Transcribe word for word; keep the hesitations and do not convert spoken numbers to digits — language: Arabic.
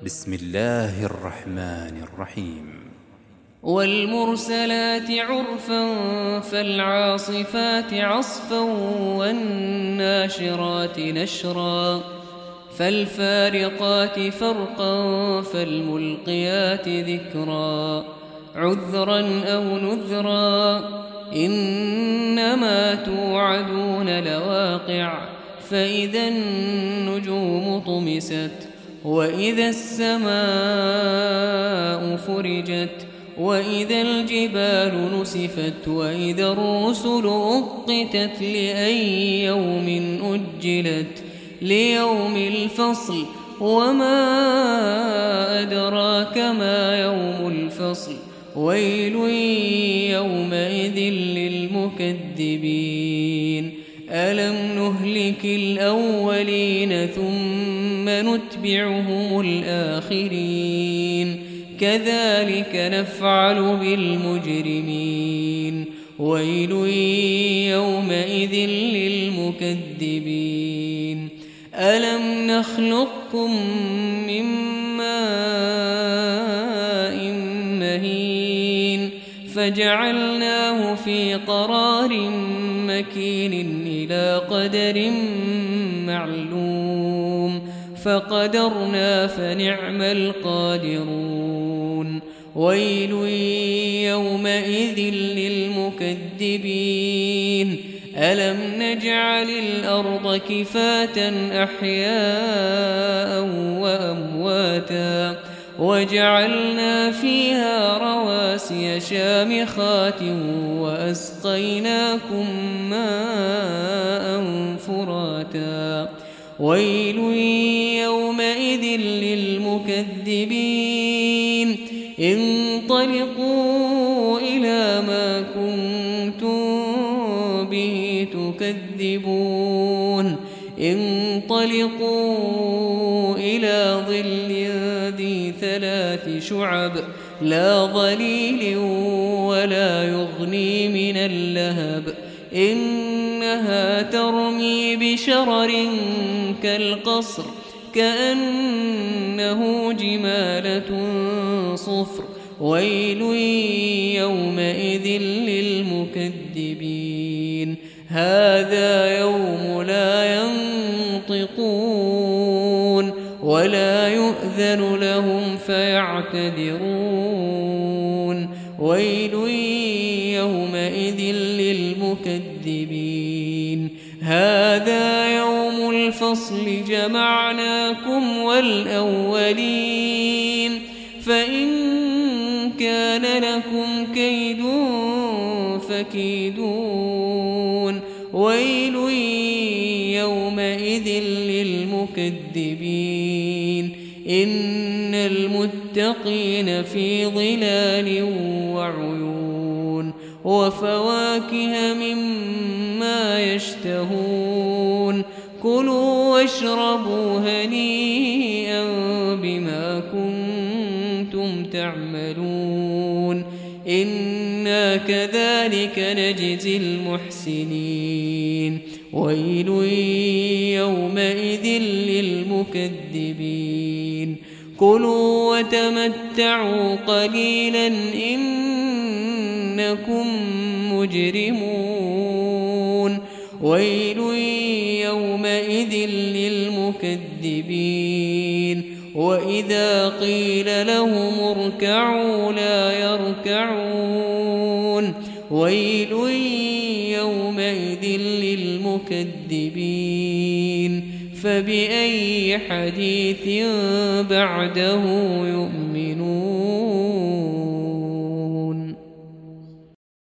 بسم الله الرحمن الرحيم والمرسلات عرفا فالعاصفات عصفا والناشرات نشرا فالفارقات فرقا فالملقيات ذكرا عذرا أو نذرا إنما توعدون لواقع فإذا النجوم طمست وإذا السماء فرجت وإذا الجبال نسفت وإذا الرسل أقتت لأي يوم أجلت ليوم الفصل وما أدراك ما يوم الفصل ويل يومئذ للمكذبين ألم نهلك الأولين ثم نتبعهم الآخرين كذلك نفعل بالمجرمين ويل يومئذ للمكذبين ألم نخلقكم من ماء مهين فجعلناه في قرار مكين إلى قدر معلوم فقدرنا فنعم القادرون ويل يومئذ للمكذبين ألم نجعل الأرض كفاة أحياء وأمواتا وجعلنا فيها رواسي شامخات وأسقيناكم ماء فراتا ويل يومئذ للمكذبين انطلقوا إلى ما كنتم به تكذبون انطلقوا إلى ظل ذي ثلاث شعب لا ظليل ولا يغني من اللهب إنها ترمي بشرر كالقصر كأنه جمالة صفر ويل يومئذ للمكذبين هذا يوم لا ينطقون ولا يؤذن لهم فيعتذرون ويل يومئذ للمكذبين هذا يوم الفصل جمعناكم والأولين فإن كان لكم كيد فكيدون ويل يومئذ للمكذبين إن المتقين في ظلال وعيون وفواكه مما يشتهون كلوا واشربوا هنيئا بما كنتم تعملون إنا كذلك نجزي المحسنين ويل يومئذ للمكذبين كلوا وتمتعوا قليلا إنكم مجرمون ويل يومئذ للمكذبين وإذا قيل لهم اركعوا لا يركعون ويل يومئذ للمكذبين فبأي حديث بعده يؤمنون